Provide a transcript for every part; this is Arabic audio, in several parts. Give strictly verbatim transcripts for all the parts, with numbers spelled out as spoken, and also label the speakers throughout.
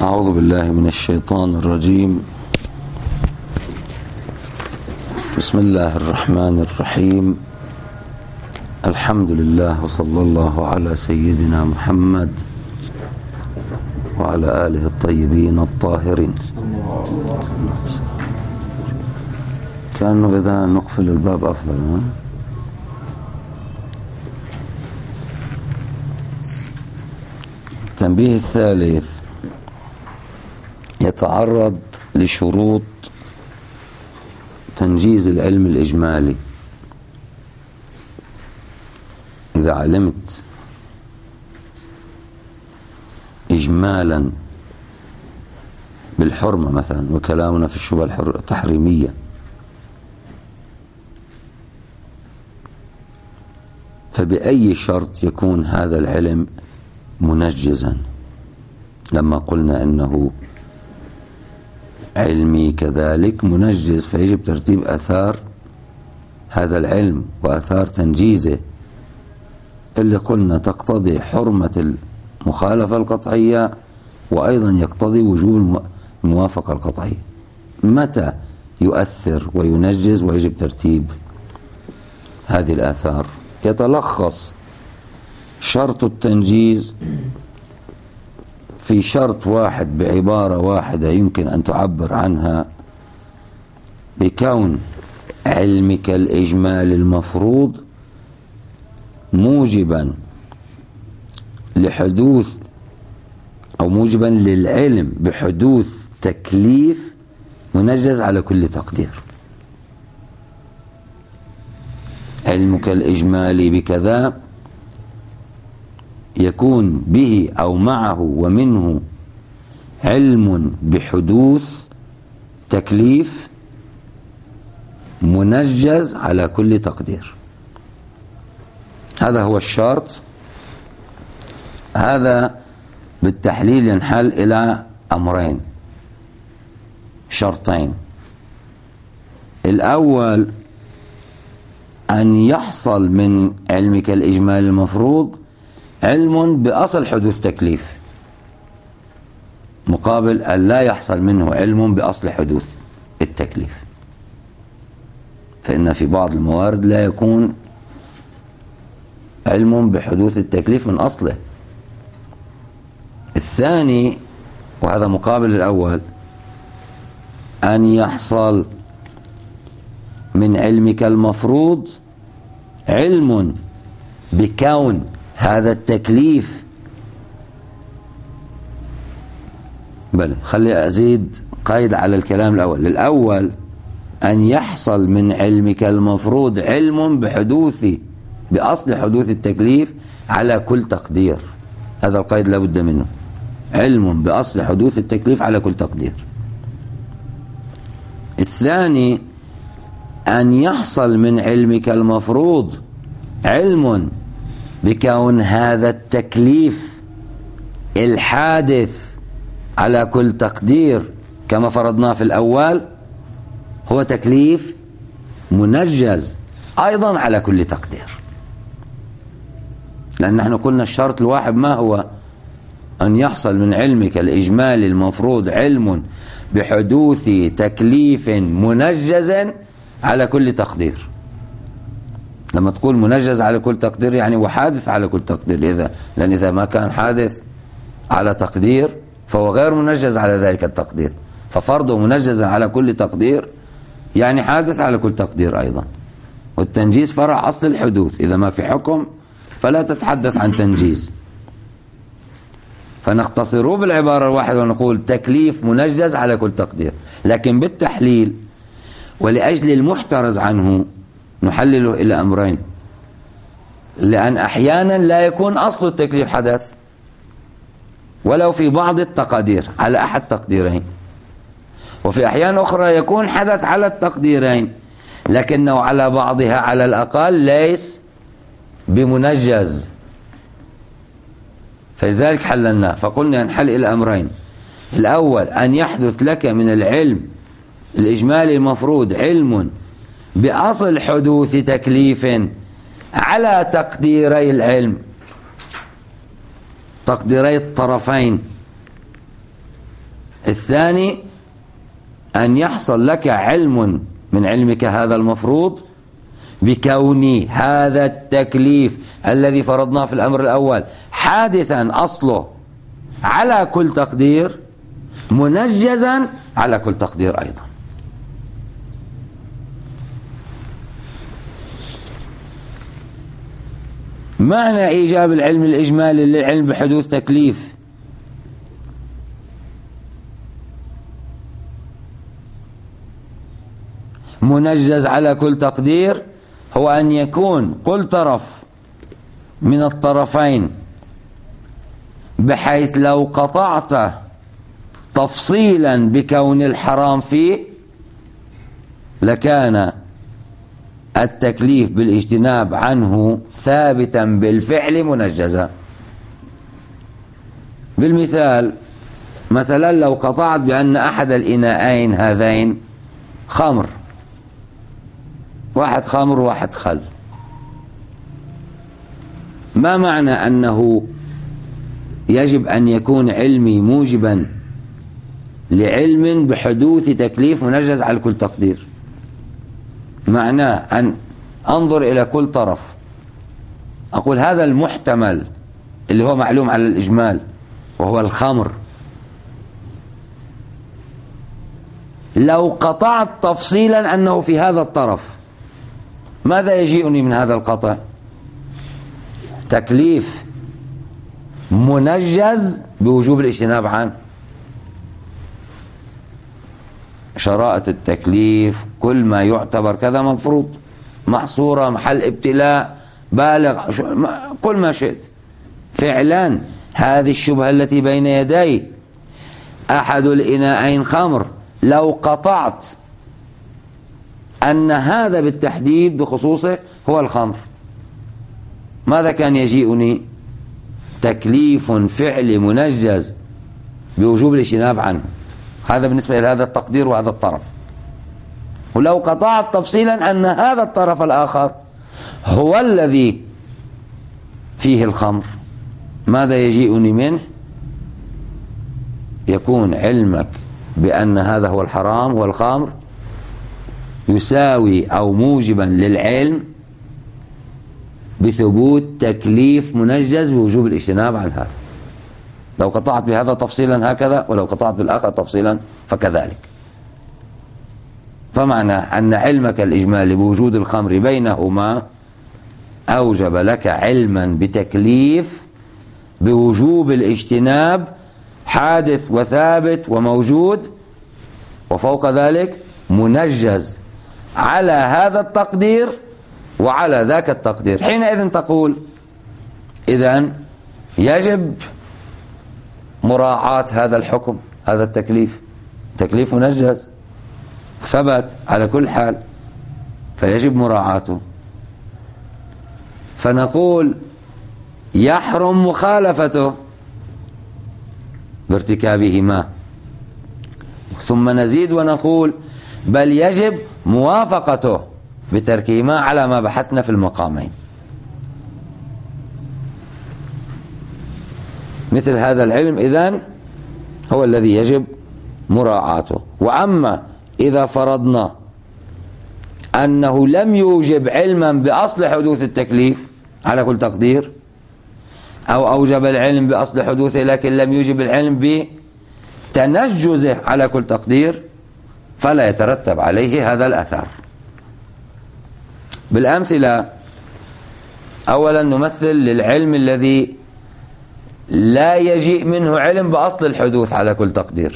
Speaker 1: أعوذ بالله من الشيطان الرجيم. بسم الله الرحمن الرحيم. الحمد لله وصلى الله على سيدنا محمد وعلى آله الطيبين الطاهرين. كأنه إذا نقفل الباب أفضل. التنبيه الثالث يتعرض لشروط تنجيز العلم الإجمالي. إذا علمت إجمالا بالحرمة مثلا، وكلامنا في الشبهة التحريمية، فبأي شرط يكون هذا العلم منجزا؟ لما قلنا إنه علمي كذلك منجز، فيجب ترتيب آثار هذا العلم وآثار تنجيزه، اللي قلنا تقتضي حرمة المخالفة القطعية، وأيضا يقتضي وجوب الموافقة القطعية. متى يؤثر وينجز ويجب ترتيب هذه الآثار؟ يتلخص شرط التنجيز في شرط واحد بعبارة واحدة يمكن أن تعبر عنها بكون علمك الإجمال المفروض موجبا لحدوث أو موجبا للعلم بحدوث تكليف منجز على كل تقدير. علمك الإجمالي بكذا يكون به أو معه ومنه علم بحدوث تكليف منجز على كل تقدير. هذا هو الشرط. هذا بالتحليل ينحل إلى أمرين، شرطين. الأول أن يحصل من علمك الإجمالي المفروض علم بأصل حدوث تكليف، مقابل أن لا يحصل منه علم بأصل حدوث التكليف، فإن في بعض الموارد لا يكون علم بحدوث التكليف من أصله. الثاني، وهذا مقابل الأول، أن يحصل من علمك المفروض علم بكون هذا التكليف، بل خلي أزيد قيد على الكلام الأول. الأول أن يحصل من علمك المفروض علم بحدوث بأصل حدوث التكليف على كل تقدير. هذا القيد لا بد منه، علم بأصل حدوث التكليف على كل تقدير. الثاني أن يحصل من علمك المفروض علم بكون هذا التكليف الحادث على كل تقدير كما فرضنا في الأول هو تكليف منجز أيضا على كل تقدير. لأن نحن قلنا الشرط الواحد ما هو؟ أن يحصل من علمك الإجمالي المفروض علم بحدوث تكليف منجز على كل تقدير. لما تقول منجز على كل تقدير يعني وحادث على كل تقدير، إذا لأن إذا ما كان حادث على تقدير فهو غير منجز على ذلك التقدير، ففرضه منجزا على كل تقدير يعني حادث على كل تقدير أيضا. والتنجيز فرع أصل الحدوث، إذا ما في حكم فلا تتحدث عن تنجيز. فنختصره بالعبارة الواحدة ونقول تكليف منجز على كل تقدير. لكن بالتحليل ولأجل المحترز عنه نحلله إلى أمرين، لأن أحيانا لا يكون أصل التكليف حدث ولو في بعض التقادير على أحد تقديرين، وفي أحيان أخرى يكون حدث على التقديرين لكنه على بعضها على الأقل ليس بمنجز. فلذلك حللناه، فقلنا ينحل إلى أمرين. الأول أن يحدث لك من العلم الإجمالي المفروض علم بأصل حدوث تكليف على تقديري العلم، تقديري الطرفين، الثاني أن يحصل لك علم من علمك هذا المفروض بكون هذا التكليف الذي فرضناه في الأمر الأول حادثا أصله على كل تقدير منجزا على كل تقدير أيضا. معنى إيجاب العلم الإجمالي للعلم بحدوث تكليف منجز على كل تقدير هو أن يكون كل طرف من الطرفين بحيث لو قطعت تفصيلا بكون الحرام فيه لكان التكليف بالاجتناب عنه ثابتا بالفعل منجزا. بالمثال مثلا لو قطعت بأن أحد الإناءين هذين خمر، واحد خمر وواحد خل، ما معنى أنه يجب أن يكون علمي موجبا لعلم بحدوث تكليف منجز على كل تقدير؟ معناه أن أنظر إلى كل طرف أقول هذا المحتمل اللي هو معلوم على الإجمال وهو الخمر، لو قطعت تفصيلا أنه في هذا الطرف ماذا يجيئني من هذا القطع؟ تكليف منجز بوجوب الاجتناب عنه. شرائط التكليف كل ما يعتبر كذا مفروض، محصورة، محل ابتلاء، بالغ، كل ما شئت. فعلا هذه الشبهة التي بين يدي أحد الإناءين خمر، لو قطعت أن هذا بالتحديد بخصوصه هو الخمر ماذا كان يجيئني؟ تكليف فعل منجز بوجوب الاجتناب عنه. هذا بالنسبة إلى هذا التقدير وهذا الطرف. ولو قطعت تفصيلا أن هذا الطرف الآخر هو الذي فيه الخمر ماذا يجيئني منه؟ يكون علمك بأن هذا هو الحرام والخمر يساوي أو موجبا للعلم بثبوت تكليف منجز بوجوب الاجتناب عن هذا. لو قطعت بهذا تفصيلا هكذا، ولو قطعت بالآخر تفصيلا فكذلك. فمعنى أن علمك الإجمالي بوجود الخمر بينهما أوجب لك علما بتكليف بوجوب الاجتناب حادث وثابت وموجود، وفوق ذلك منجز على هذا التقدير وعلى ذاك التقدير. حينئذ تقول إذن يجب مراعاة هذا الحكم، هذا التكليف تكليف منجز ثبت على كل حال فيجب مراعاته. فنقول يحرم مخالفته بارتكابهما، ثم نزيد ونقول بل يجب موافقته بتركهما على ما بحثنا في المقامين. مثل هذا العلم إذن هو الذي يجب مراعاته. وأما إذا فرضنا أنه لم يوجب علما بأصل حدوث التكليف على كل تقدير، أو أوجب العلم بأصل حدوثه لكن لم يوجب العلم بتنجزه على كل تقدير، فلا يترتب عليه هذا الأثر. بالأمثلة أولا نمثل للعلم الذي لا يجيء منه علم بأصل الحدوث على كل تقدير،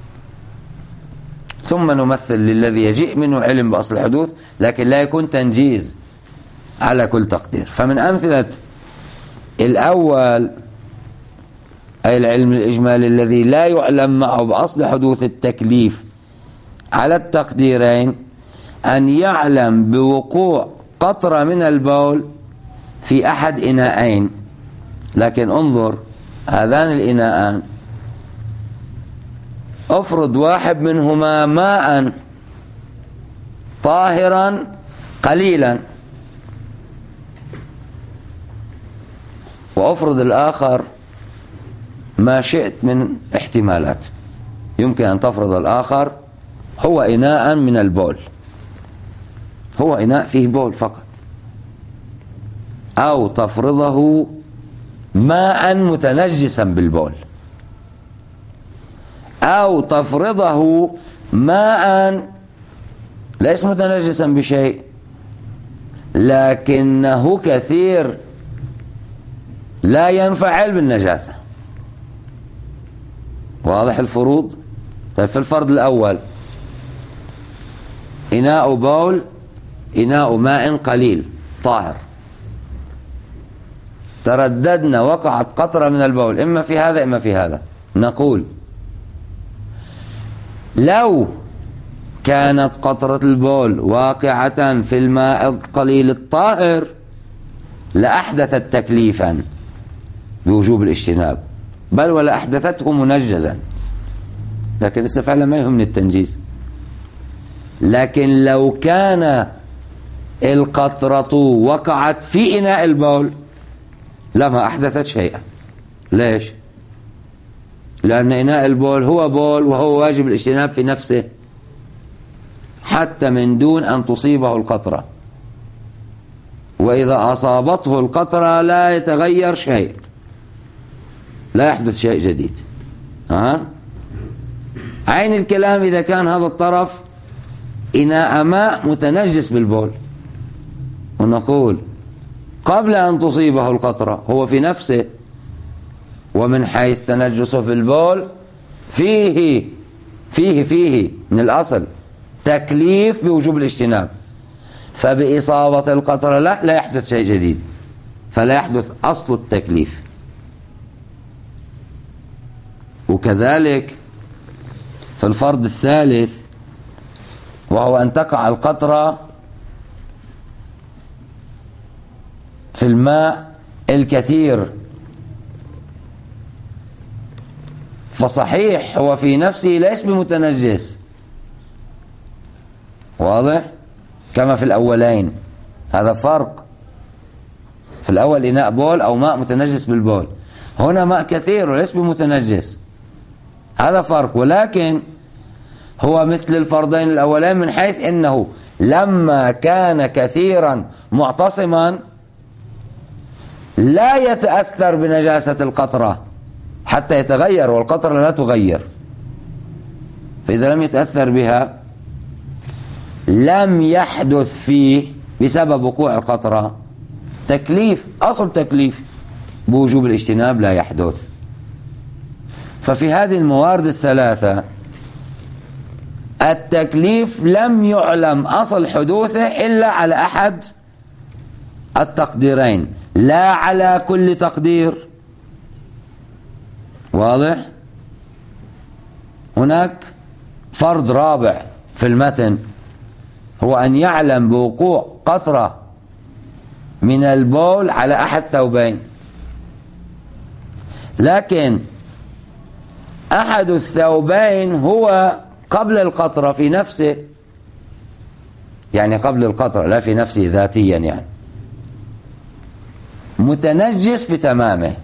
Speaker 1: ثم نمثل للذي يجيء منه علم بأصل الحدوث لكن لا يكون تنجيز على كل تقدير. فمن أمثلة الأول أي العلم الإجمالي الذي لا يعلم معه بأصل حدوث التكليف على التقديرين أن يعلم بوقوع قطرة من البول في أحد إناءين، لكن انظر هذان الإناءان افرض واحد منهما ماء طاهرا قليلا، وافرض الآخر ما شئت من احتمالات، يمكن أن تفرض الآخر هو إناء من البول، هو إناء فيه بول فقط، أو تفرضه ماء متنجسا بالبول، أو تفرضه ماء ليس متنجسا بشيء لكنه كثير لا ينفعل بالنجاسة. واضح الفروض؟ طيب في الفرض الأول إناء بول، إناء ماء قليل طاهر، ترددنا وقعت قطرة من البول إما في هذا إما في هذا، نقول لو كانت قطرة البول واقعة في الماء القليل الطاهر لأحدثت تكليفا بوجوب الاجتناب، بل ولا أحدثته منجزا، لكن لسه فعلا ما يهمني التنجيز. لكن لو كان القطرة وقعت في إناء البول لما أحدثت شيئا. ليش؟ لأن إناء البول هو بول وهو واجب الاجتناب في نفسه حتى من دون أن تصيبه القطرة، وإذا أصابته القطرة لا يتغير شيء، لا يحدث شيء جديد. ها؟ عين الكلام إذا كان هذا الطرف إناء ماء متنجس بالبول، ونقول قبل أن تصيبه القطرة هو في نفسه، ومن حيث تنجسه بالبول فيه فيه فيه من الأصل تكليف بوجوب الاجتناب، فبإصابة القطرة لا لا يحدث شيء جديد، فلا يحدث أصل التكليف. وكذلك في الفرض الثالث وهو أن تقع القطرة في الماء الكثير، فصحيح هو في نفسه ليس بمتنجس، واضح؟ كما في الأولين، هذا فرق. في الأول إناء بول أو ماء متنجس بالبول، هنا ماء كثير وليس بمتنجس، هذا فرق. ولكن هو مثل الفرضين الأولين من حيث إنه لما كان كثيرا معتصما لا يتأثر بنجاسة القطرة حتى يتغير، والقطرة لا تغير، فإذا لم يتأثر بها لم يحدث فيه بسبب وقوع القطرة تكليف، أصل تكليف بوجوب الاجتناب لا يحدث. ففي هذه الموارد الثلاثة التكليف لم يعلم أصل حدوثه إلا على أحد التقديرين، لا على كل تقدير. واضح؟ هناك فرض رابع في المتن هو أن يعلم بوقوع قطرة من البول على أحد ثوبين، لكن أحد الثوبين هو قبل القطرة في نفسه، يعني قبل القطرة لا في نفسه ذاتيا، يعني متنجس بتمامه،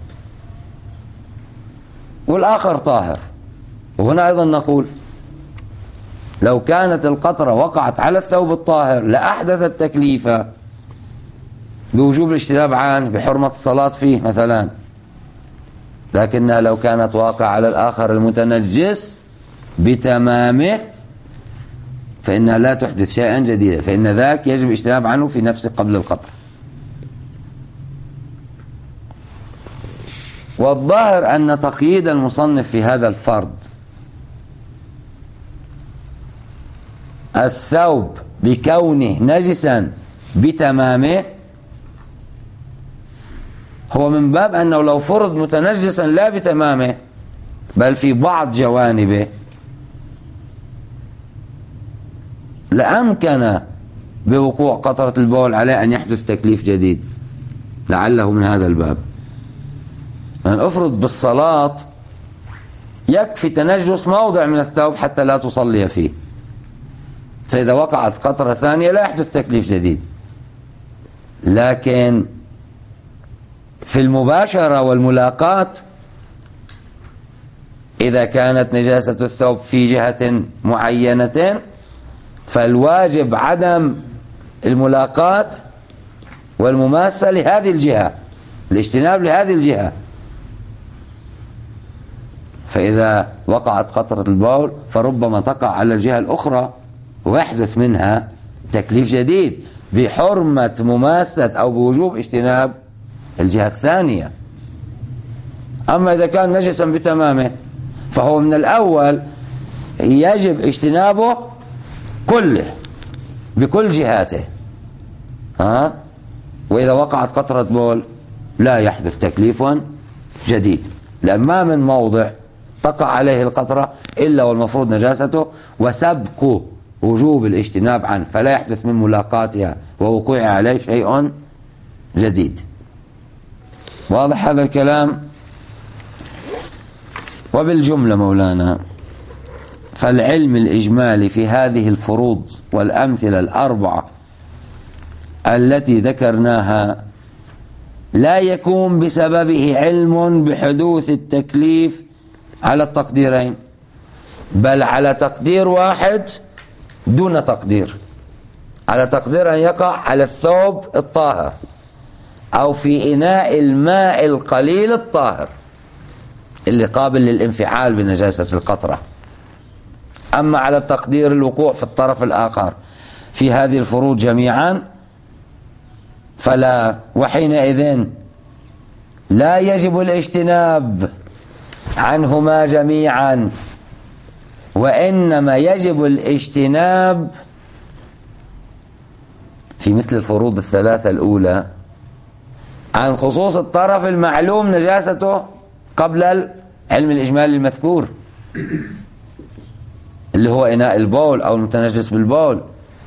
Speaker 1: والآخر طاهر. وهنا أيضا نقول لو كانت القطرة وقعت على الثوب الطاهر لأحدثت تكليفا بوجوب الاجتناب عنه بحرمة الصلاة فيه مثلا، لكنها لو كانت واقعة على الآخر المتنجس بتمامه فإنها لا تحدث شيئا جديدا، فإن ذاك يجب الاجتناب عنه في نفسه قبل القطر. والظاهر أن تقييد المصنف في هذا الفرض الثوب بكونه نجسا بتمامه هو من باب أنه لو فرض متنجسا لا بتمامه بل في بعض جوانبه لأمكن بوقوع قطرة البول عليه أن يحدث تكليف جديد، لعله من هذا الباب. لأن أفرض بالصلاة يكفي تنجس موضع من الثوب حتى لا تصلي فيه، فإذا وقعت قطرة ثانية لا يحدث تكليف جديد. لكن في المباشرة والملاقات إذا كانت نجاسة الثوب في جهة معينة فالواجب عدم الملاقاة والمماسة لهذه الجهة، الاجتناب لهذه الجهة. فإذا وقعت قطرة البول فربما تقع على الجهة الأخرى ويحدث منها تكليف جديد بحرمة مماسة أو بوجوب اجتناب الجهة الثانية. أما إذا كان نجسا بتمامه فهو من الأول يجب اجتنابه كله بكل جهاته، ها؟ وإذا وقعت قطرة بول لا يحدث تكليف جديد، لأن ما من موضع تقع عليه القطرة إلا والمفروض نجاسته وسبق وجوب الاجتناب عنه، فلا يحدث من ملاقاتها ووقوع عليه شيء جديد. واضح هذا الكلام؟ وبالجملة مولانا فالعلم الإجمالي في هذه الفروض والأمثلة الأربعة التي ذكرناها لا يكون بسببه علم بحدوث التكليف على التقديرين، بل على تقدير واحد دون تقدير، على تقدير أن يقع على الثوب الطاهر أو في إناء الماء القليل الطاهر اللي قابل للانفعال بنجاسة القطرة. أما على التقدير الوقوع في الطرف الآخر في هذه الفروض جميعا فلا، وحينئذ لا يجب الاجتناب عنهما جميعا، وإنما يجب الاجتناب في مثل الفروض الثلاثة الأولى عن خصوص الطرف المعلوم نجاسته قبل العلم الإجمالي المذكور اللي هو إناء البول أو المتنجس بالبول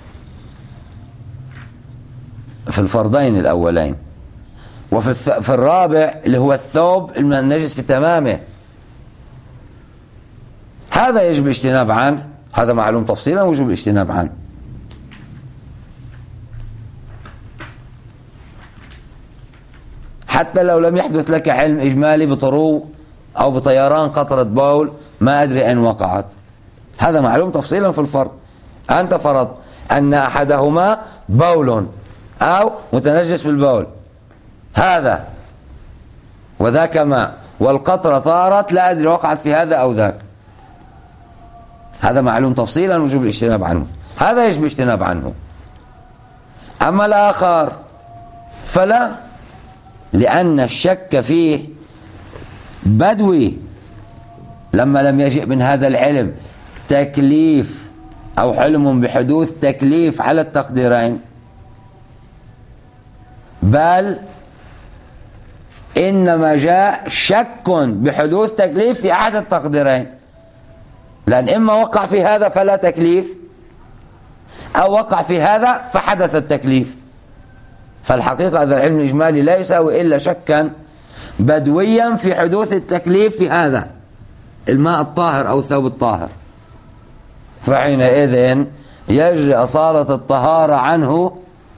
Speaker 1: في الفرضين الأولين، وفي في الرابع اللي هو الثوب النجس بتمامه، هذا يجب الاجتناب عنه، هذا معلوم تفصيلا ويجب الاجتناب عنه. حتى لو لم يحدث لك علم إجمالي بطرو أو بطيران قطرة بول ما أدري أين وقعت، هذا معلوم تفصيلا في الفرض. أنت فرض أن أحدهما بول أو متنجس بالبول، هذا وذاك ماء، والقطرة طارت لا أدري وقعت في هذا أو ذاك، هذا معلوم تفصيلا وجوب الاجتناب عنه، هذا يجب الاجتناب عنه. أما الآخر فلا، لأن الشك فيه بدوي لما لم يجئ من هذا العلم تكليف أو حلم بحدوث تكليف على التقديرين، بل إنما جاء شك بحدوث تكليف في أحد التقديرين، لأن إما وقع في هذا فلا تكليف أو وقع في هذا فحدث التكليف. فالحقيقة هذا العلم الإجمالي لا يساوي إلا شكا بدويا في حدوث التكليف في هذا الماء الطاهر أو الثوب الطاهر، فحينئذ يجري أصالة الطهارة عنه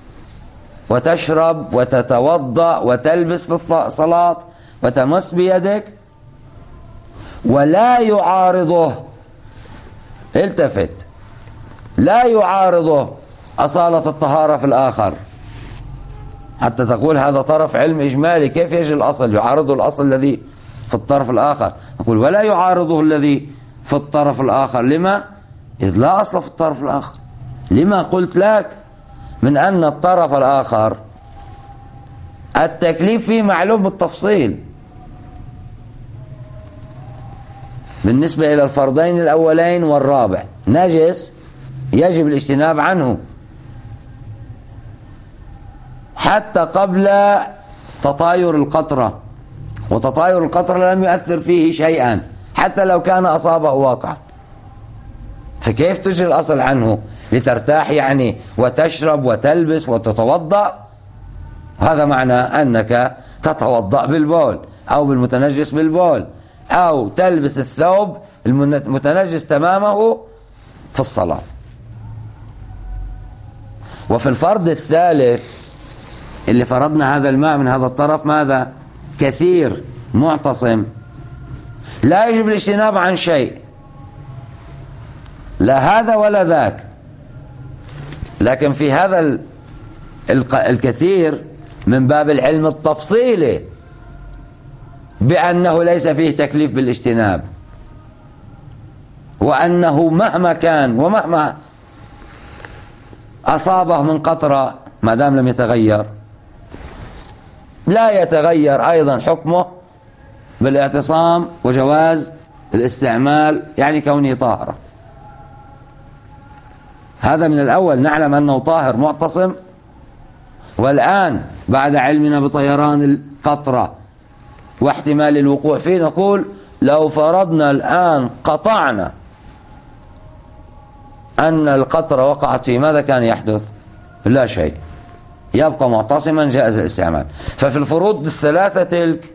Speaker 1: وتشرب وتتوضأ وتلبس في الصلاة وتمس بيدك ولا يعارضه، التفت، لا يعارضه أصالة الطهارة في الآخر حتى تقول هذا طرف علم إجمالي، كيف يجي الأصل يعارضه الأصل الذي في الطرف الآخر؟ نقول ولا يعارضه الذي في الطرف الآخر. لما؟ إذ لا أصل في الطرف الآخر. لما قلت لك؟ من أن الطرف الآخر التكليف فيه معلوم بالتفصيل بالنسبة إلى الفرضين الأولين والرابع، نجس يجب الاجتناب عنه حتى قبل تطاير القطرة، وتطاير القطرة لم يؤثر فيه شيئا حتى لو كان أصابه واقع، فكيف تجري الأصل عنه لترتاح يعني وتشرب وتلبس وتتوضأ؟ هذا معنى أنك تتوضأ بالبول أو بالمتنجس بالبول أو تلبس الثوب المتنجس تمامه في الصلاة. وفي الفرض الثالث اللي فرضنا هذا الماء من هذا الطرف ماذا؟ كثير معتصم، لا يجب الاجتناب عن شيء، لا هذا ولا ذاك. لكن في هذا الكثير من باب العلم التفصيلي بأنه ليس فيه تكليف بالاجتناب، وأنه مهما كان ومهما أصابه من قطرة ما دام لم يتغير لا يتغير أيضا حكمه بالاعتصام وجواز الاستعمال، يعني كونه طاهرة. هذا من الأول نعلم أنه طاهر معتصم، والآن بعد علمنا بطيران القطرة واحتمال الوقوع فيه نقول لو فرضنا الآن قطعنا أن القطرة وقعت فيه، ماذا كان يحدث؟ لا شيء، يبقى معتصما جائز الاستعمال. ففي الفروض الثلاثة تلك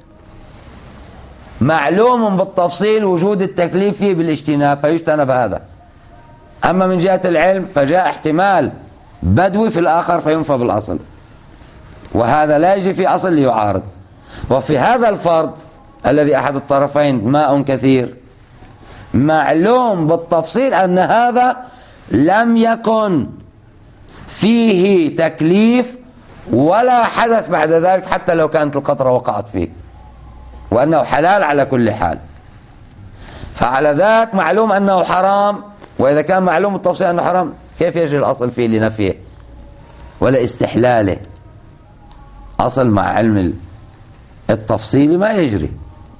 Speaker 1: معلوم بالتفصيل وجود التكليف فيه بالاجتناب فيجتنب هذا. أما من جهة العلم فجاء احتمال بدوي في الآخر فينفى بالأصل، وهذا لا يجي في أصل ليعارض. وفي هذا الفرض الذي أحد الطرفين ماء كثير معلوم بالتفصيل أن هذا لم يكن فيه تكليف ولا حدث بعد ذلك حتى لو كانت القطرة وقعت فيه، وأنه حلال على كل حال. فعلى ذاك معلوم أنه حرام، وإذا كان معلوم التفصيل أنه حرام كيف يجري الأصل فيه لنفيه ولا استحلاله؟ أصل مع علم التفصيل ما يجري.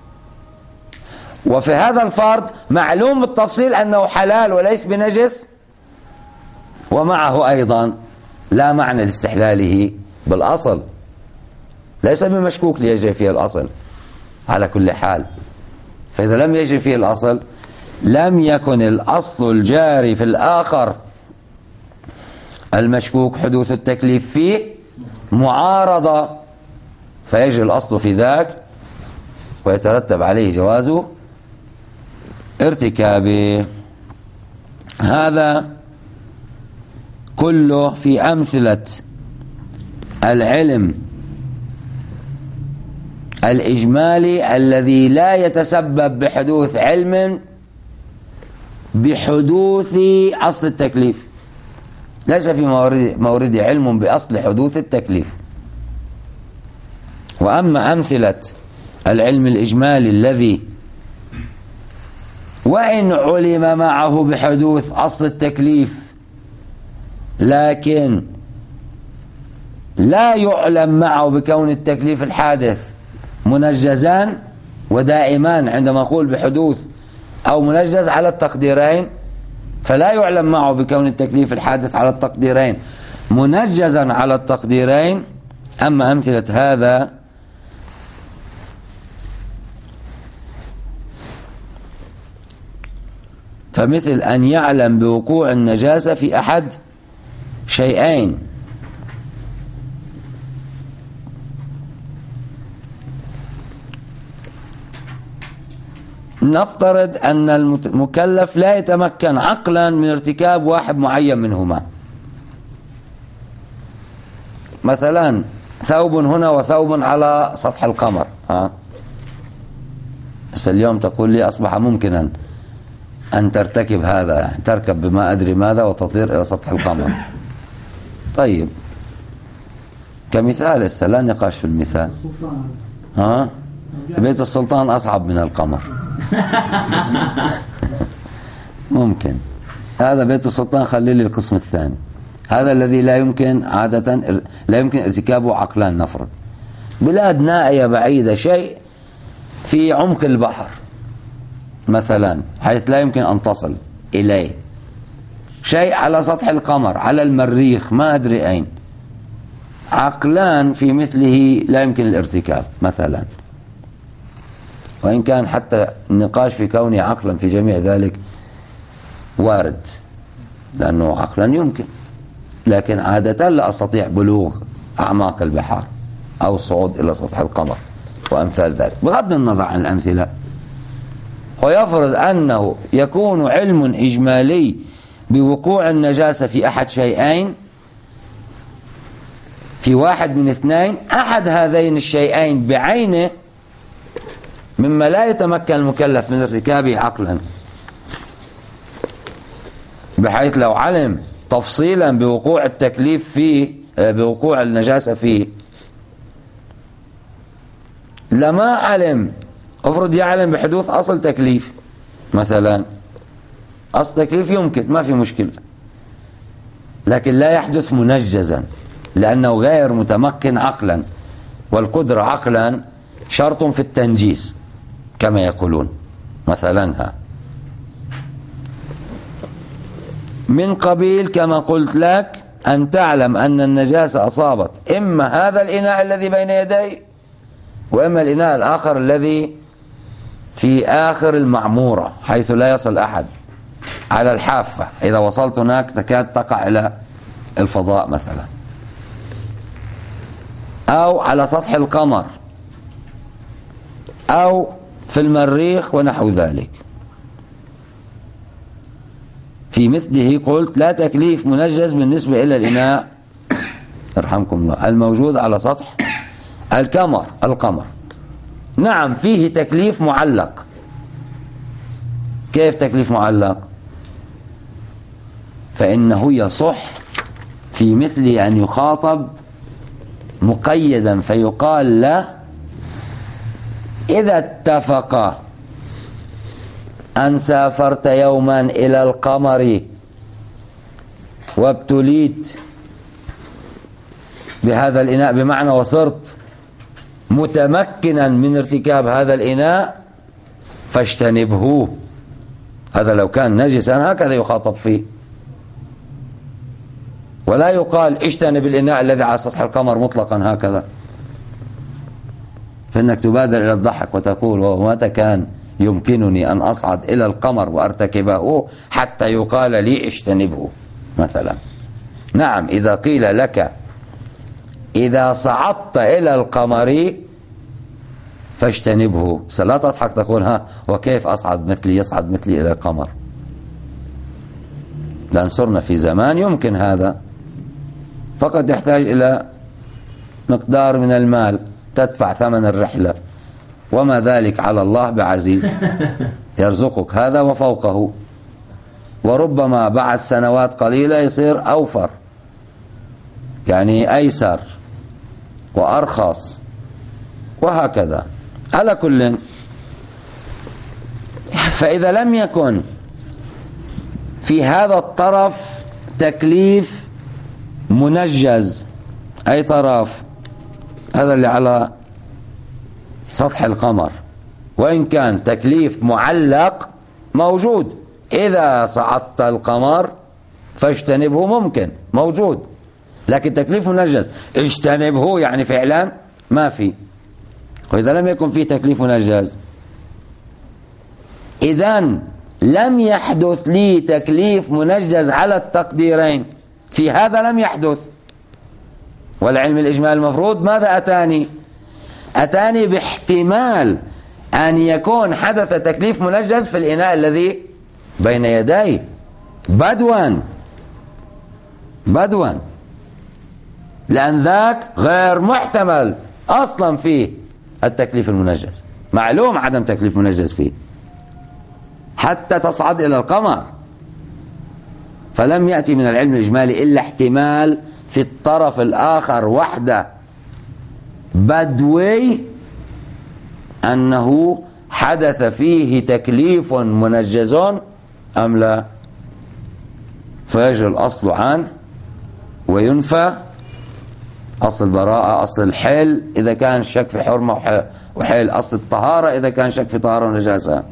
Speaker 1: وفي هذا الفرض معلوم بالتفصيل أنه حلال وليس بنجس، ومعه أيضا لا معنى لاستحلاله بالأصل، ليس بمشكوك ليجري فيه الأصل على كل حال. فإذا لم يجري فيه الأصل لم يكن الأصل الجاري في الآخر المشكوك حدوث التكليف فيه معارضة، فيجري الأصل في ذاك ويترتب عليه جواز ارتكابه. هذا كله في أمثلة العلم الإجمالي الذي لا يتسبب بحدوث علم بحدوث أصل التكليف، ليس في مورد, مورد علم بأصل حدوث التكليف. وأما أمثلة العلم الإجمالي الذي وإن علم معه بحدوث أصل التكليف لكن لا يعلم معه بكون التكليف الحادث منجزان ودائمان، عندما نقول بحدوث أو منجز على التقديرين فلا يعلم معه بكون التكليف الحادث على التقديرين منجزا على التقديرين. أما أمثلة هذا فمثل أن يعلم بوقوع النجاسة في أحد شيئين، نفترض أن المكلف لا يتمكن عقلا من ارتكاب واحد معين منهما، مثلا ثوب هنا وثوب على سطح القمر. ها بس اليوم تقول لي أصبح ممكنا أن ترتكب هذا، تركب بما أدري ماذا وتطير إلى سطح القمر. طيب كمثال هسه لا نقاش في المثال. ها بيت السلطان أصعب من القمر. ممكن هذا بيت السلطان، خلي لي القسم الثاني، هذا الذي لا يمكن عادة لا يمكن ارتكابه عقلان. نفرض بلاد نائية بعيدة، شيء في عمق البحر مثلا حيث لا يمكن أن تصل إليه، شيء على سطح القمر على المريخ ما أدري أين، عقلان في مثله لا يمكن الارتكاب مثلا. وإن كان حتى النقاش في كونه عقلا في جميع ذلك وارد، لأنه عقلا يمكن، لكن عادة لا أستطيع بلوغ أعماق البحار أو الصعود إلى سطح القمر وأمثال ذلك، بغض النظر عن الأمثلة. ويفرض أنه يكون علم إجمالي بوقوع النجاسة في أحد شيئين، في واحد من اثنين، أحد هذين الشيئين بعينه مما لا يتمكن المكلف من ارتكابه عقلا، بحيث لو علم تفصيلا بوقوع التكليف فيه، بوقوع النجاسة فيه، لما علم. افرض يعلم بحدوث أصل تكليف مثلا، أصل تكليف يمكن ما في مشكلة، لكن لا يحدث منجزا لأنه غير متمكن عقلا، والقدرة عقلا شرط في التنجيس كما يقولون مثلا. ها من قبيل كما قلت لك أن تعلم أن النجاسة أصابت إما هذا الإناء الذي بين يدي، وإما الإناء الآخر الذي في آخر المعمورة حيث لا يصل أحد، على الحافة، إذا وصلت هناك تكاد تقع إلى الفضاء مثلا، أو على سطح القمر، أو في المريخ ونحو ذلك. في مثله قلت لا تكليف منجز بالنسبة إلى الإناء ارحمكم الله الموجود على سطح القمر القمر نعم فيه تكليف معلق. كيف تكليف معلق؟ فإنه يصح في مثله أن يخاطب مقيدا فيقال له إذا اتفق أن سافرت يوما إلى القمر وابتليت بهذا الإناء، بمعنى وصرت متمكنا من ارتكاب هذا الإناء فاجتنبه. هذا لو كان نجسا هكذا يخاطب فيه، ولا يقال اجتنب الإناء الذي على سطح القمر مطلقا هكذا، فإنك تبادر إلى الضحك وتقول ومتى كان يمكنني أن أصعد إلى القمر وأرتكبه حتى يقال لي اجتنبه مثلا. نعم إذا قيل لك إذا صعدت إلى القمر فاجتنبه، لا تضحك تقول ها وكيف أصعد مثلي يصعد مثلي إلى القمر، لأن صرنا في زمان يمكن هذا، فقط يحتاج إلى مقدار من المال تدفع ثمن الرحلة، وما ذلك على الله بعزيز، يرزقك هذا وفوقه، وربما بعد سنوات قليلة يصير أوفر، يعني أيسر وأرخص وهكذا. على كل، فإذا لم يكن في هذا الطرف تكليف منجز، أي طرف هذا اللي على سطح القمر، وإن كان تكليف معلق موجود، إذا صعدت القمر فاجتنبه ممكن موجود، لكن تكليف منجز اجتنبه يعني فعلا ما في. وإذا لم يكن فيه تكليف منجز إذن لم يحدث لي تكليف منجز على التقديرين، في هذا لم يحدث. والعلم الإجمال المفروض ماذا أتاني؟ أتاني باحتمال أن يكون حدث تكليف منجز في الإناء الذي بين يدي بدوا بدوا لأن ذاك غير محتمل أصلا فيه التكليف المنجز، معلوم عدم تكليف منجز فيه حتى تصعد إلى القمر، فلم يأتي من العلم الإجمالي إلا احتمال في الطرف الآخر وحده بدوي أنه حدث فيه تكليف منجز أم لا، فيجري الأصل عنه وينفى أصل البراءة، أصل الحل إذا كان شك في حرمة وحل، أصل الطهارة إذا كان شك في طهارة ونجاسة،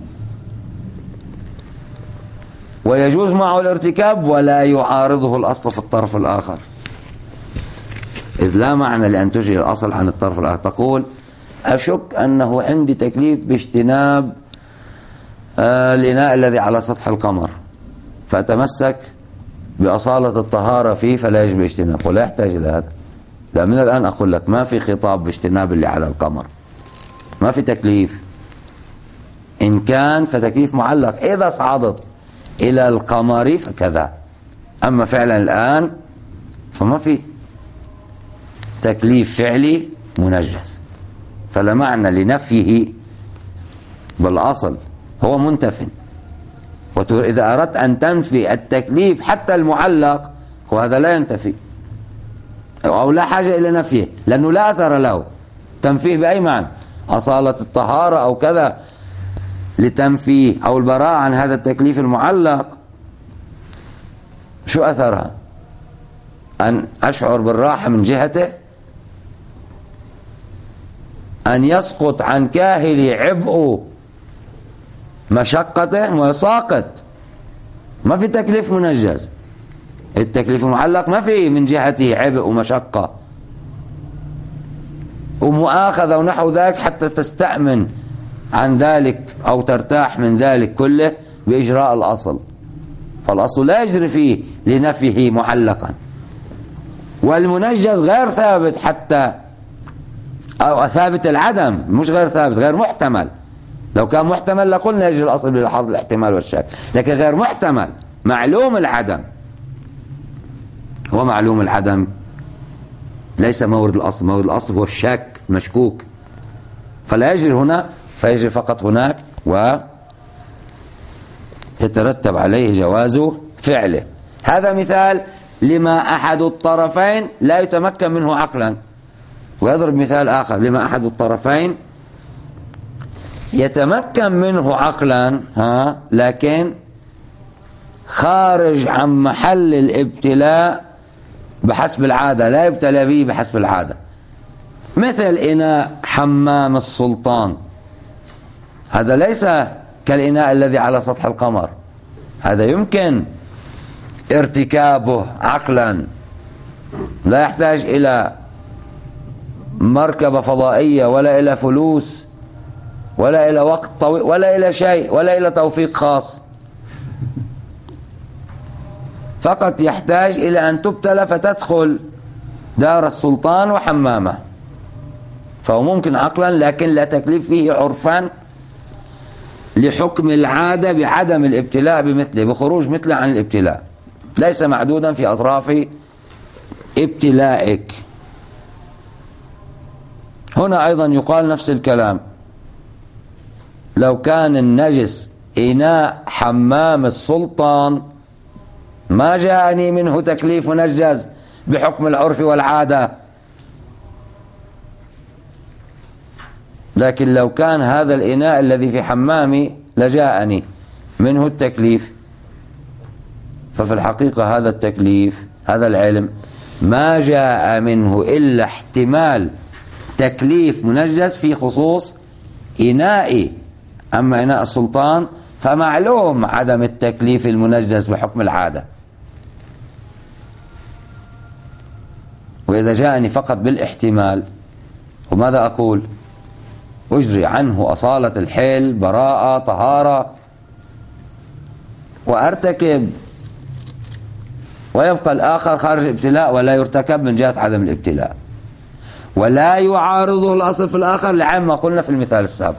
Speaker 1: ويجوز معه الارتكاب ولا يعارضه الأصل في الطرف الآخر، إذ لا معنى لأن تجري الأصل عن الطرف الآخر. تقول أشك أنه عندي تكليف باجتناب آه الإناء الذي على سطح القمر، فأتمسك بأصالة الطهارة فيه فلا يجب اجتناب، ولا يحتاج إلى هذا. لا، من الآن أقول لك ما في خطاب باجتناب اللي على القمر، ما في تكليف. إن كان فتكليف معلق إذا صعدت إلى القمر فكذا، أما فعلا الآن فما في تكليف فعلي منجز، فلا معنى لنفيه بالأصل هو منتف. وإذا أردت أن تنفي التكليف حتى المعلق وهذا لا ينتفي أو لا حاجة إلى نفيه لأنه لا أثر له. تنفيه بأي معنى؟ أصالة الطهارة أو كذا لتنفيه أو البراءة عن هذا التكليف المعلق، شو أثرها؟ أن أشعر بالراحة من جهته، أن يسقط عن كاهلي عبء مشقته ويساقط. ما في تكليف منجز. التكليف المعلق ما في من جهته عبء ومشقة ومؤاخذة ونحو ذلك حتى تستأمن عن ذلك أو ترتاح من ذلك كله بإجراء الأصل. فالأصل لا يجري فيه لنفيه معلقا. والمنجز غير ثابت حتى أو ثابت العدم، مش غير ثابت، غير محتمل. لو كان محتمل لقلنا يجري الأصل بلحاظ الاحتمال والشك، لكن غير محتمل معلوم العدم. هو معلوم العدم ليس مورد الأصل، مورد الأصل هو الشك مشكوك، فلا يجري هنا فيجري فقط هناك ويترتب عليه جواز فعله. هذا مثال لما أحد الطرفين لا يتمكن منه عقلا. ويضرب مثال آخر لما أحد الطرفين يتمكن منه عقلا ها لكن خارج عن محل الابتلاء بحسب العادة، لا يبتلى به بحسب العادة. مثل إناء حمام السلطان، هذا ليس كالإناء الذي على سطح القمر، هذا يمكن ارتكابه عقلا، لا يحتاج إلى مركبة فضائية ولا إلى فلوس ولا إلى وقت طويل ولا إلى شيء ولا إلى توفيق خاص، فقط يحتاج إلى أن تبتلى فتدخل دار السلطان وحمامه، فهو ممكن عقلا لكن لا تكليف فيه عرفا لحكم العادة بعدم الابتلاء بمثله، بخروج مثله عن الابتلاء، ليس معدودا في أطراف ابتلائك. هنا أيضا يقال نفس الكلام. لو كان النجس إناء حمام السلطان ما جاءني منه تكليف نجز بحكم العرف والعادة، لكن لو كان هذا الإناء الذي في حمامي لجاءني منه التكليف، ففي الحقيقة هذا التكليف هذا العلم ما جاء منه إلا احتمال تكليف منجز في خصوص إنائي. أما إناء السلطان فمعلوم عدم التكليف المنجز بحكم العادة. وإذا جاءني فقط بالاحتمال وماذا أقول؟ أجري عنه أصالة الحل، براءة، طهارة، وأرتكب، ويبقى الآخر خارج الابتلاء ولا يرتكب من جهة عدم الابتلاء، ولا يعارضه الأصل في الآخر لعما ما قلنا في المثال السابق،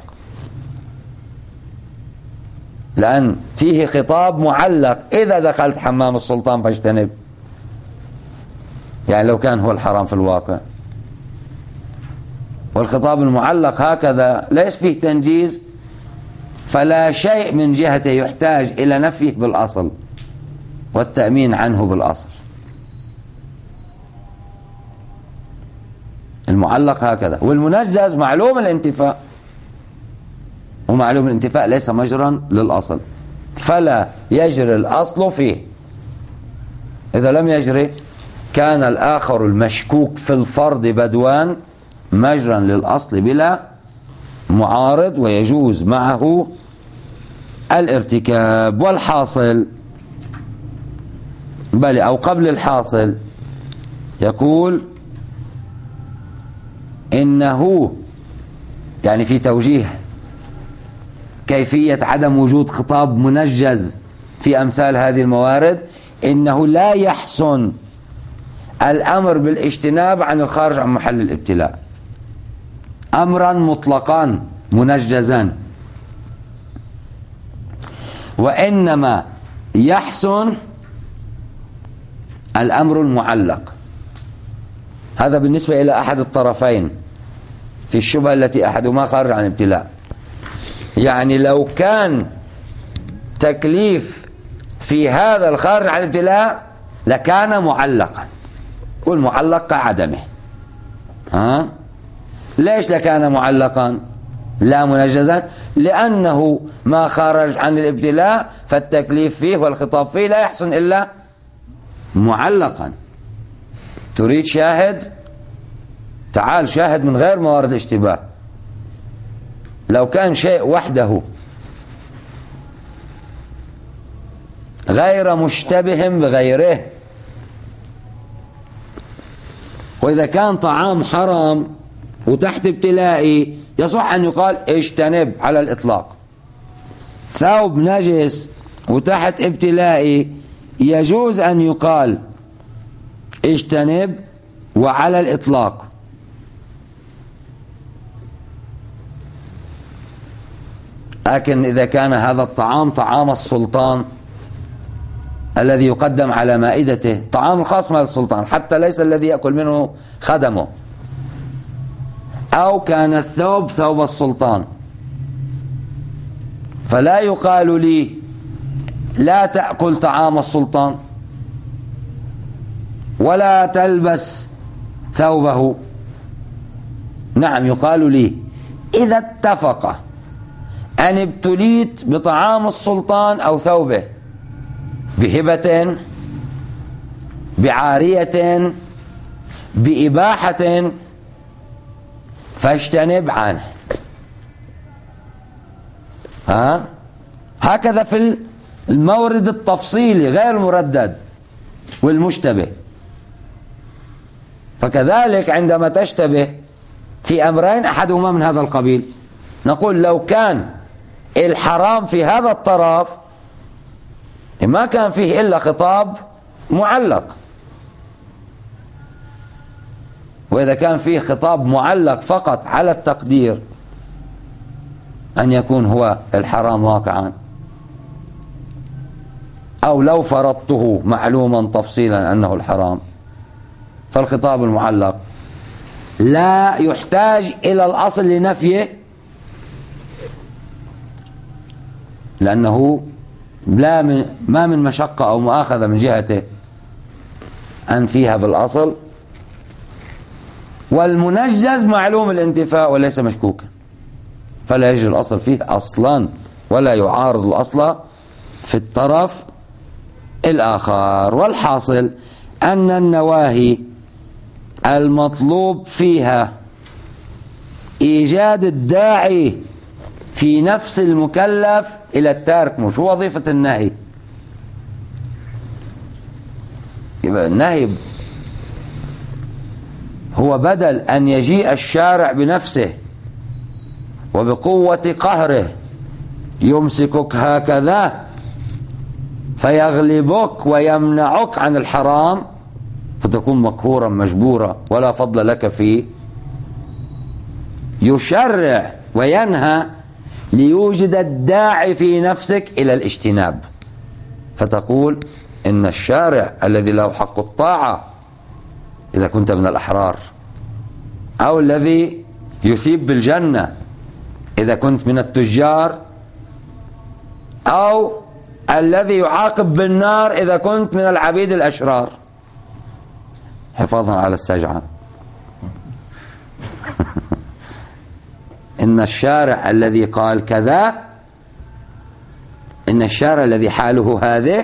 Speaker 1: لأن فيه خطاب معلق. إذا دخلت حمام السلطان فاجتنب، يعني لو كان هو الحرام في الواقع، والخطاب المعلق هكذا ليس فيه تنجيز، فلا شيء من جهته يحتاج إلى نفيه بالأصل والتأمين عنه بالأصل. المعلق هكذا. والمنجز معلوم الانتفاء، ومعلوم الانتفاء ليس مجرا للأصل، فلا يجري الأصل فيه. إذا لم يجري كان الآخر المشكوك في الفرض بدوان مجرا للأصل بلا معارض، ويجوز معه الارتكاب. والحاصل بل أو قبل الحاصل يقول إنه يعني في توجيه كيفية عدم وجود خطاب منجز في أمثال هذه الموارد، إنه لا يحسن الأمر بالاجتناب عن الخارج عن محل الابتلاء أمرا مطلقا منجزا، وإنما يحسن الأمر المعلق. هذا بالنسبة إلى أحد الطرفين في الشبهة التي أحدهما خارج عن الابتلاء. يعني لو كان تكليف في هذا الخارج عن الابتلاء لكان معلقا، والمعلق كعدمه. ها؟ ليش لكان معلقا لا منجزا؟ لأنه ما خرج عن الابتلاء فالتكليف فيه والخطاب فيه لا يحسن إلا معلقا. تريد شاهد؟ تعال شاهد من غير موارد الاشتباه. لو كان شيء وحده غير مشتبه بغيره، وإذا كان طعام حرام وتحت ابتلائي يصح أن يقال اجتنب على الإطلاق. ثوب نجس وتحت ابتلائي يجوز أن يقال اجتنب وعلى الإطلاق. لكن إذا كان هذا الطعام طعام السلطان الذي يقدم على مائدته، طعام خاص مع السلطان حتى ليس الذي يأكل منه خدمه، أو كان الثوب ثوب السلطان، فلا يقال لي لا تأكل طعام السلطان ولا تلبس ثوبه. نعم يقال لي إذا اتفق أن ابتليت بطعام السلطان أو ثوبه بهبة بعارية بإباحة فاجتنب عنه. ها؟ هكذا في المورد التفصيلي غير المردد والمشتبه. فكذلك عندما تشتبه في أمرين أحدهما من هذا القبيل نقول لو كان الحرام في هذا الطرف ما كان فيه إلا خطاب معلق، وإذا كان فيه خطاب معلق فقط على التقدير أن يكون هو الحرام واقعا، أو لو فرضته معلوما تفصيلا أنه الحرام، فالخطاب المعلق لا يحتاج إلى الأصل لنفيه، لأنه لا من ما من مشقة أو مؤاخذة من جهته أن فيها بالأصل، والمنجز معلوم الانتفاء وليس مشكوكا، فلا يجري الأصل فيه أصلا ولا يعارض الأصل في الطرف الآخر. والحاصل أن النواهي المطلوب فيها إيجاد الداعي في نفس المكلف إلى التارك. مش هو وظيفة النهي؟ يبقى النهي هو بدل أن يجيء الشارع بنفسه وبقوة قهره يمسكك هكذا فيغلبك ويمنعك عن الحرام فتكون مقهورا مجبورا ولا فضل لك فيه، يشرع وينهى ليوجد الداعي في نفسك إلى الاجتناب، فتقول إن الشارع الذي له حق الطاعة إذا كنت من الأحرار، أو الذي يثيب بالجنة إذا كنت من التجار، أو الذي يعاقب بالنار إذا كنت من العبيد الأشرار، حفاظا على السجعة. إن الشارع الذي قال كذا، إن الشارع الذي حاله هذه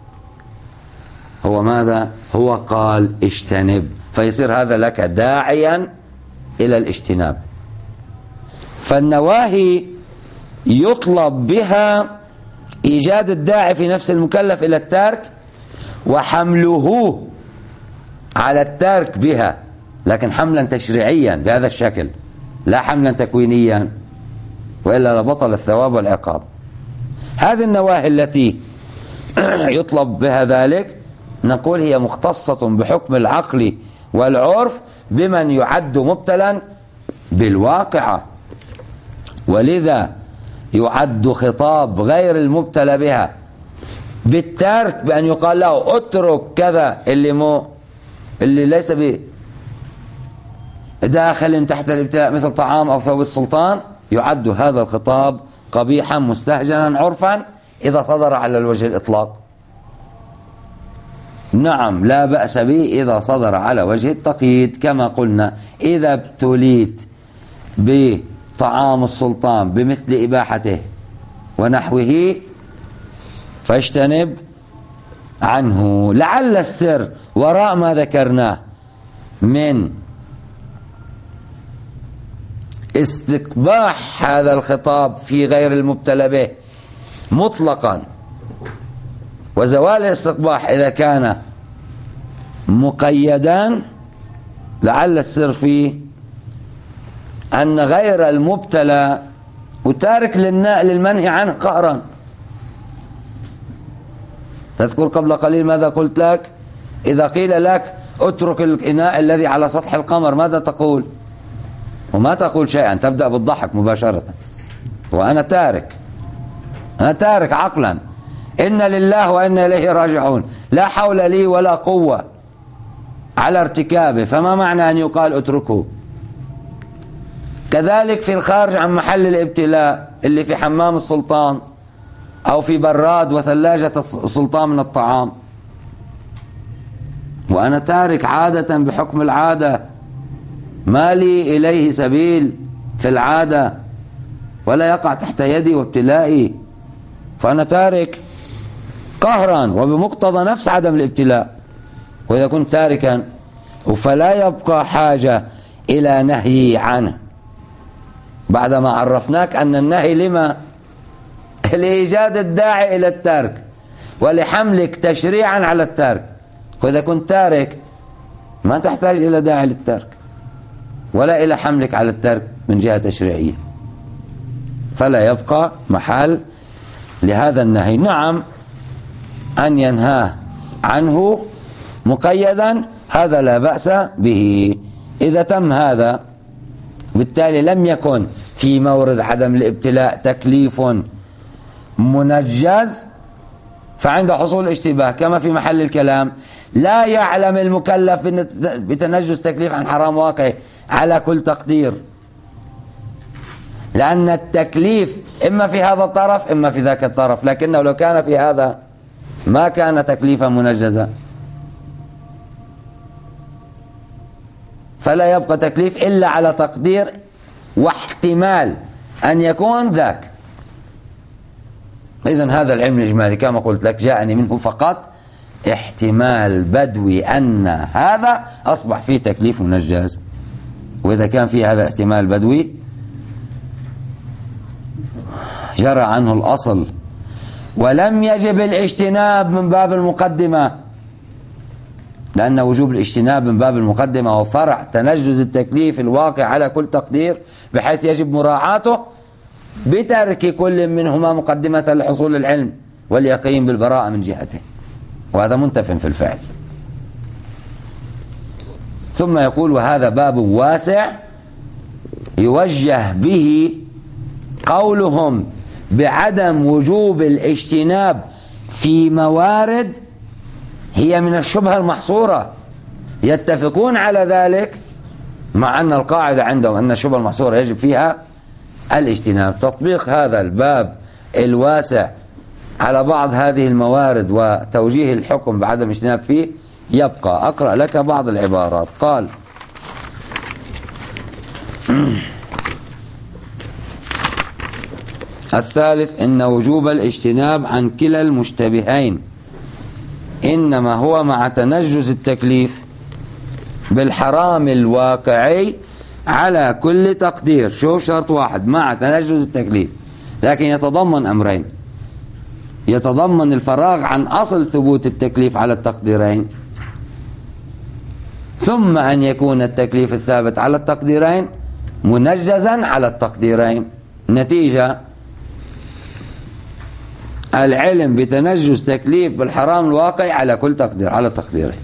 Speaker 1: هو ماذا؟ هو قال اجتنب، فيصير هذا لك داعيا إلى الاجتناب. فالنواهي يطلب بها إيجاد الداعي في نفس المكلف إلى الترك وحمله على الترك بها، لكن حملا تشريعيا بهذا الشكل، لا حملا تكوينيا، وإلا لبطل الثواب والعقاب. هذه النواهي التي يطلب بها ذلك نقول هي مختصة بحكم العقل والعرف بمن يعد مبتلا بالواقعة، ولذا يعد خطاب غير المبتلى بها بالترك بأن يقال له اترك كذا اللي مو اللي ليس بداخل تحت الابتلاء مثل طعام أو ثوب السلطان، يعد هذا الخطاب قبيحا مستهجنا عرفا إذا صدر على الوجه الإطلاق. نعم لا بأس به إذا صدر على وجه التقييد، كما قلنا إذا ابتليت بطعام السلطان بمثل إباحته ونحوه فاجتنب عنه. لعل السر وراء ما ذكرناه من استقباح هذا الخطاب في غير المبتلى به مطلقا، وزوال الاستقباح إذا كان مقيدا، لعل السر فيه أن غير المبتلى وتارك للمنهي عنه قهرا. تذكر قبل قليل ماذا قلت لك؟ إذا قيل لك اترك الإناء الذي على سطح القمر ماذا تقول؟ وما تقول شيئا، تبدأ بالضحك مباشرة. وأنا تارك، أنا تارك عقلا، إن لله وإنا إليه راجعون، لا حول لي ولا قوة على ارتكابه، فما معنى أن يقال اتركه؟ كذلك في الخارج عن محل الابتلاء اللي في حمام السلطان أو في براد وثلاجة السلطان من الطعام، وأنا تارك عادة بحكم العادة، ما لي إليه سبيل في العادة ولا يقع تحت يدي وابتلائي، فأنا تارك قهرا وبمقتضى نفس عدم الابتلاء. وإذا كنت تاركا فلا يبقى حاجة إلى نهي عنه، بعدما عرفناك أن النهي لما؟ لإيجاد الداعي إلى الترك ولحملك تشريعا على الترك. وإذا كنت تارك ما تحتاج إلى داعي للترك ولا إلى حملك على الترك من جهة تشريعية، فلا يبقى محل لهذا النهي. نعم أن ينهاه عنه مقيدا هذا لا بأس به إذا تم هذا. بالتالي لم يكن في مورد عدم الابتلاء تكليف منجز، فعند حصول اشتباه كما في محل الكلام لا يعلم المكلف بتنجز تكليف عن حرام واقع على كل تقدير، لأن التكليف إما في هذا الطرف إما في ذاك الطرف، لكنه لو كان في هذا ما كان تكليفا منجزا، فلا يبقى تكليف إلا على تقدير واحتمال أن يكون ذاك. إذن هذا العلم الإجمالي كما قلت لك جاءني منه فقط احتمال بدوي أن هذا أصبح فيه تكليف منجز، وإذا كان فيه هذا احتمال بدوي جرى عنه الأصل، ولم يجب الاجتناب من باب المقدمة، لأن وجوب الاجتناب من باب المقدمة هو فرع تنجز التكليف الواقع على كل تقدير، بحيث يجب مراعاته بترك كل منهما مقدمة لحصول العلم واليقين بالبراءة من جهته، وهذا منتف في الفعل. ثم يقول وهذا باب واسع يوجه به قولهم بعدم وجوب الاجتناب في موارد هي من الشبهة المحصورة، يتفقون على ذلك مع أن القاعدة عندهم أن الشبهة المحصورة يجب فيها الاجتناب. تطبيق هذا الباب الواسع على بعض هذه الموارد وتوجيه الحكم بعدم الاجتناب فيه يبقى. أقرأ لك بعض العبارات. قال الثالث إن وجوب الاجتناب عن كلا المشتبهين إنما هو مع تنجز التكليف بالحرام الواقعي على كل تقدير. شوف شرط واحد مع تنجز التكليف، لكن يتضمن أمرين: يتضمن الفراغ عن أصل ثبوت التكليف على التقديرين، ثم أن يكون التكليف الثابت على التقديرين منجزا على التقديرين. نتيجة العلم بتنجز تكليف بالحرام الواقع على كل تقدير على التقديرين.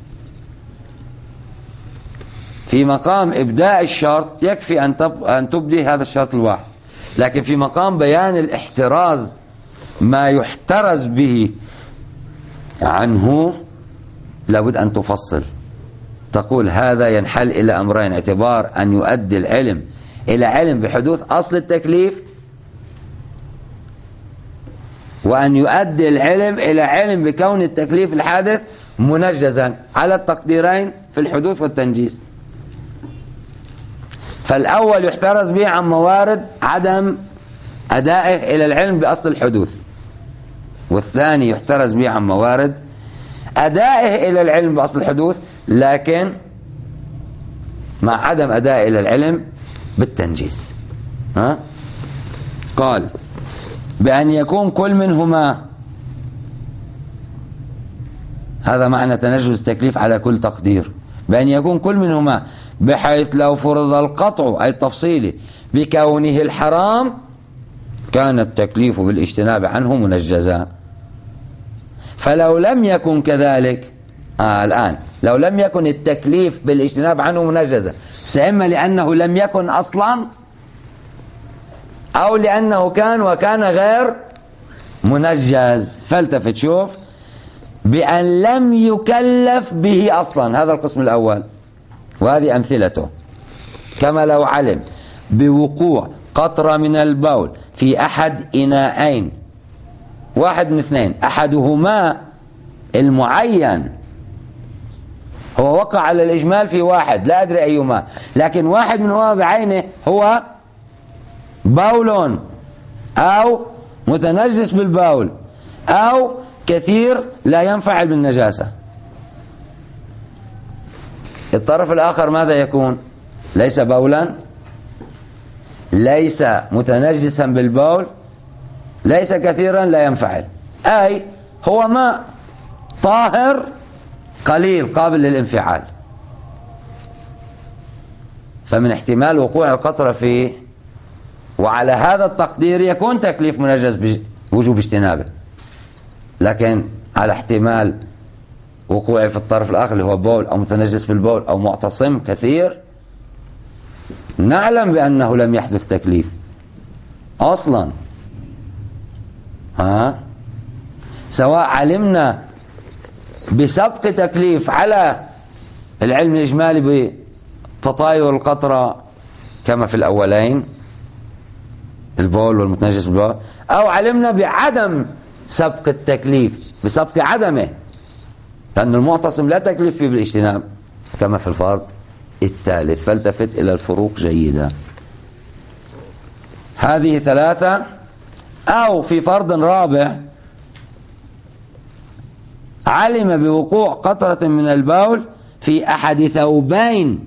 Speaker 1: في مقام إبداء الشرط يكفي أن أن تبدي هذا الشرط الواحد، لكن في مقام بيان الاحتراز ما يحترز به عنه لابد أن تفصل، تقول هذا ينحل إلى أمرين: اعتبار أن يؤدي العلم إلى علم بحدوث أصل التكليف، وأن يؤدي العلم إلى علم بكون التكليف الحادث منجزا على التقديرين في الحدوث والتنجيز. فالأول يحترز به عن موارد عدم أدائه إلى العلم بأصل الحدوث، والثاني يحترز به عن موارد أدائه إلى العلم بأصل الحدوث لكن مع عدم أدائه إلى العلم بالتنجيز. ها؟ قال بأن يكون كل منهما، هذا معنى تنجز التكليف على كل تقدير، بأن يكون كل منهما بحيث لو فرض القطع أي التفصيل بكونه الحرام كان التكليف بالاجتناب عنه منجزا. فلو لم يكن كذلك آه الآن لو لم يكن التكليف بالاجتناب عنه منجزا، سإما لأنه لم يكن أصلا أو لأنه كان وكان غير منجز. فالتفت شوف بأن لم يكلف به أصلا، هذا القسم الأول وهذه أمثلته. كما لو علم بوقوع قطرة من البول في أحد إناءين، واحد من اثنين، أحدهما المعين هو وقع على الإجمال في واحد لا أدري أيهما، لكن واحد منهما بعينه هو بول أو متنجس بالبول أو كثير لا ينفعل بالنجاسة. الطرف الآخر ماذا يكون؟ ليس بولا، ليس متنجسا بالبول، ليس كثيرا لا ينفعل، أي هو ماء طاهر قليل قابل للانفعال. فمن احتمال وقوع القطرة فيه وعلى هذا التقدير يكون تكليف منجز بوجوب اجتنابه، لكن على احتمال وقوعه في الطرف الآخر اللي هو بول أو متنجس بالبول أو معتصم كثير، نعلم بأنه لم يحدث تكليف أصلا. ها؟ سواء علمنا بسبق تكليف على العلم الإجمالي بتطاير القطرة كما في الأولين البول والمتنجس بالبول، أو علمنا بعدم سبق التكليف بسبق عدمه، لأن المعتصم لا تكليف فيه بالاجتناب كما في الفرض الثالث. فالتفت إلى الفروق جيدا. هذه ثلاثة. أو في فرض رابع علم بوقوع قطرة من البول في أحد ثوبين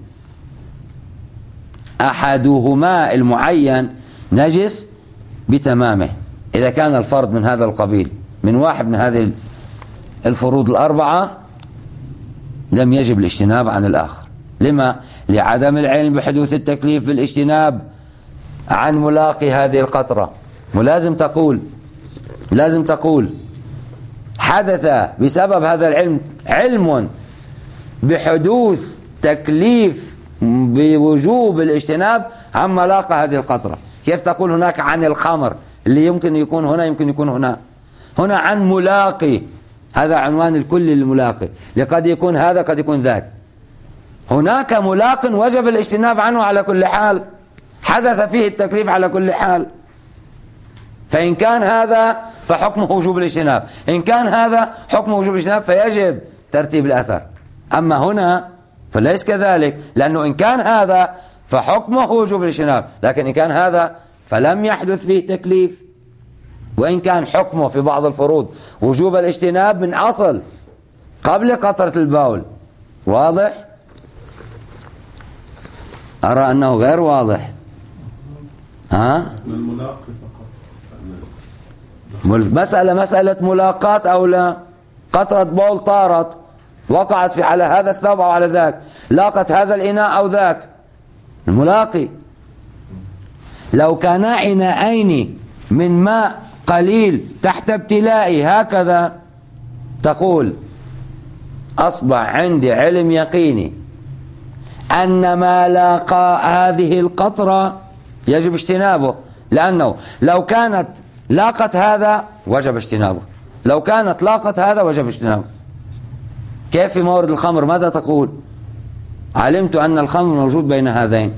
Speaker 1: أحدهما المعين نجس بتمامه، إذا كان الفرض من هذا القبيل من واحد من هذه الفروض الأربعة لم يجب الاجتناب عن الآخر. لما؟ لعدم العلم بحدوث التكليف بالاجتناب عن ملاقي هذه القطرة. ولازم تقول لازم تقول حدث بسبب هذا العلم علم بحدوث تكليف بوجوب الاجتناب عن ملاقي هذه القطرة. كيف تقول هناك عن الخمر اللي يمكن يكون هنا يمكن يكون هنا؟ هنا عن ملاقي، هذا عنوان الكل للملاقي، لقد يكون هذا قد يكون ذاك. هناك ملاق وجب الاجتناب عنه على كل حال، حدث فيه التكليف على كل حال. فإن كان هذا فحكمه وجوب الاجتناب، إن كان هذا حكمه وجوب الاجتناب فيجب ترتيب الأثر. أما هنا فليس كذلك، لأنه إن كان هذا فحكمه وجوب الاجتناب، لكن إن كان هذا فلم يحدث فيه تكليف، وإن كان حكمه في بعض الفروض وجوب الاجتناب من أصل قبل قطرة البول. واضح؟ أرى أنه غير واضح. ها؟ مسألة مسألة ملاقات أو لا. قطرة بول طارت وقعت في على هذا الثوب أو على ذاك، لاقت هذا الإناء أو ذاك، الملاقي. لو كانا إناءين من ماء قليل تحت ابتلائي هكذا تقول أصبح عندي علم يقيني أن ما لاقى هذه القطرة يجب اجتنابه، لأنه لو كانت لاقت هذا وجب اجتنابه، لو كانت لاقت هذا وجب اجتنابه. كيف في مورد الخمر ماذا تقول؟ علمت أن الخمر موجود بين هذين،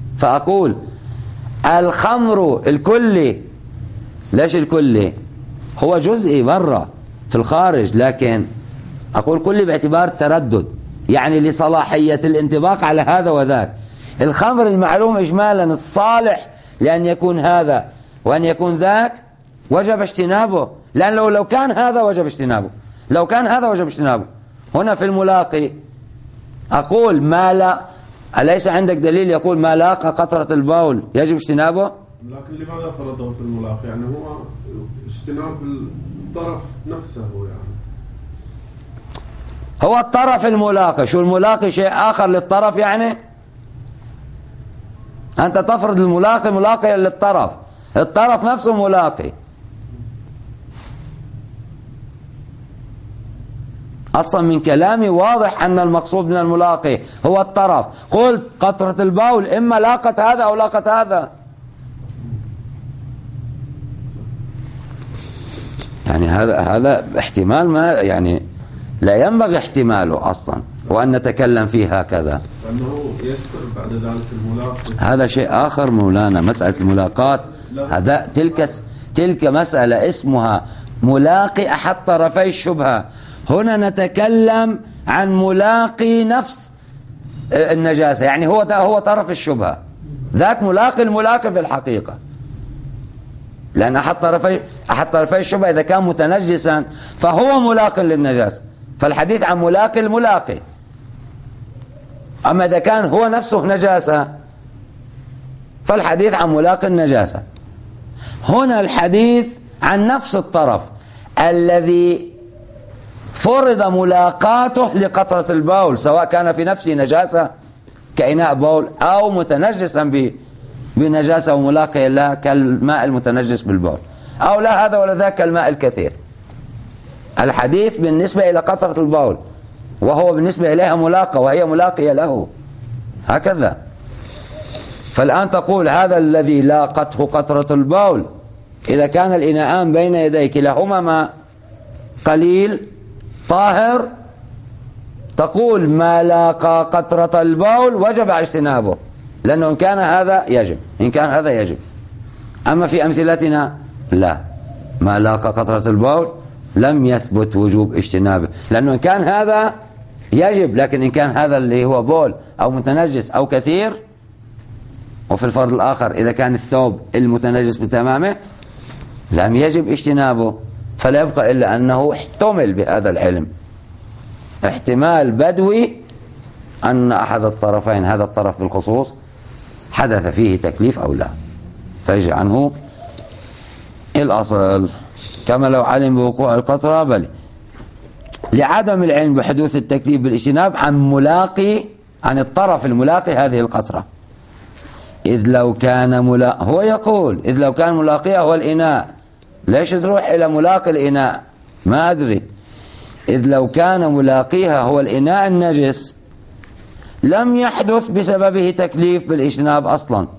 Speaker 1: فأقول الخمر الكلي. ليش الكلي؟ هو جزئي برا في الخارج، لكن أقول كل باعتبار تردد، يعني لصلاحية الانطباق على هذا وذاك. الخمر المعلوم إجمالا الصالح لأن يكون هذا وأن يكون ذاك وجب اجتنابه، لأن لو, لو كان هذا وجب اجتنابه، لو كان هذا وجب اجتنابه. هنا في الملاقي أقول ما لا، أليس عندك دليل يقول ما لاقى قطرة البول يجب اجتنابه؟
Speaker 2: لكن لماذا فرضه في الملاقي؟ يعني هو اجتناب الطرف نفسه يعني.
Speaker 1: هو الطرف الملاقي، شو الملاقي شيء آخر للطرف يعني؟ أنت تفرض الملاقي ملاقيا للطرف، الطرف نفسه ملاقي. أصلا من كلامي واضح أن المقصود من الملاقي هو الطرف. قلت قطرة البول إما لاقت هذا أو لاقت هذا، يعني هذا هذا احتمال ما يعني لا ينبغي احتماله أصلا وأن نتكلم فيه هكذا.
Speaker 2: أنه يكثر بعد ذلك الملاقي
Speaker 1: هذا شيء آخر مولانا، مسألة الملاقات هذا تلك تلك مسألة اسمها ملاقي أحد طرفي الشبهة. هنا نتكلم عن ملاقي نفس النجاسة، يعني هو هو طرف الشبهة، ذاك ملاقي الملاقي في الحقيقة، لأن أحد طرفي أحد طرفي الشبهة إذا كان متنجسا فهو ملاقي للنجاسة، فالحديث عن ملاقي الملاقي. أما إذا كان هو نفسه نجاسة فالحديث عن ملاقي النجاسة. هنا الحديث عن نفس الطرف الذي فرض ملاقاته لقطرة البول، سواء كان في نفسه نجاسة كإناء بول أو متنجسا به بنجاسة وملاقيا لها كالماء المتنجس بالبول، أو لا هذا ولا ذاك كالماء الكثير. الحديث بالنسبة إلى قطرة البول وهو بالنسبة إليها ملاقى وهي ملاقية له، هكذا. فالآن تقول هذا الذي لاقته قطرة البول إذا كان الإناءان بين يديك لهما ماء قليل طاهر، تقول ما لاقى قطرة البول وجب اجتنابه، لأنه إن كان هذا يجب، إن كان هذا يجب. أما في أمثلتنا لا، ما لاقى قطرة البول لم يثبت وجوب اجتنابه، لأنه إن كان هذا يجب، لكن إن كان هذا اللي هو بول أو متنجس أو كثير. وفي الفرض الآخر إذا كان الثوب المتنجس بتمامه لم يجب اجتنابه، فلا يبقى إلا أنه احتمل بهذا العلم احتمال بدوي أن أحد الطرفين، هذا الطرف بالخصوص، حدث فيه تكليف أو لا، فيجي عنه الأصل كما لو علم بوقوع القطرة، بل لعدم العلم بحدوث التكليف بالاجتناب عن ملاقي، عن الطرف الملاقي هذه القطرة. إذ لو كان ملاقي، هو يقول إذ لو كان ملاقيها هو الإناء، ليش تروح إلى ملاقي الإناء؟ ما أدري. إذ لو كان ملاقيها هو الإناء النجس لم يحدث بسببه تكليف بالاجتناب أصلا،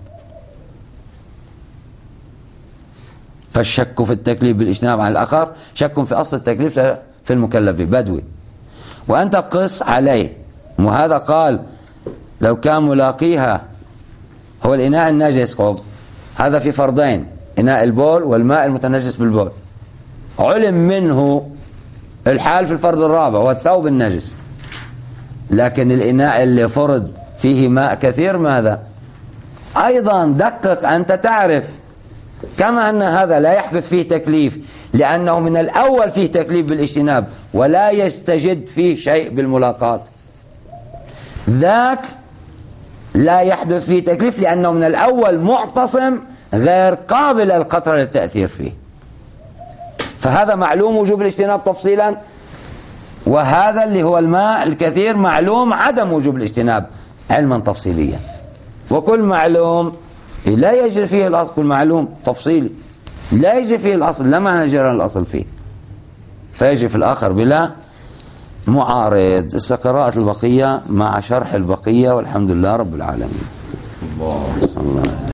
Speaker 1: فالشك في التكليف بالاجتناب عن الآخر شك في أصل التكليف في المكلف بدوي، وأنت قص عليه. وهذا قال لو كان ملاقيها هو الإناء النجس، قب هذا في فرضين، إناء البول والماء المتنجس بالبول، علم منه الحال في الفرض الرابع والثوب النجس، لكن الإناء اللي فرض فيه ماء كثير ماذا؟ أيضا دقق أنت تعرف كما أن هذا لا يحدث فيه تكليف لأنه من الأول فيه تكليف بالاجتناب ولا يستجد فيه شيء بالملاقات، ذاك لا يحدث فيه تكليف لأنه من الأول معتصم غير قابل القطرة للتأثير فيه، فهذا معلوم وجوب الاجتناب تفصيلا، وهذا اللي هو الماء الكثير معلوم عدم وجوب الاجتناب علما تفصيليا. وكل معلوم لا يجري فيه الأصل، كل معلوم تفصيلي لا يجري فيه الأصل، لا معنى جرى الأصل فيه، فيجري في الآخر بلا معارض. قراءة البقية مع شرح البقية، والحمد لله رب العالمين. الله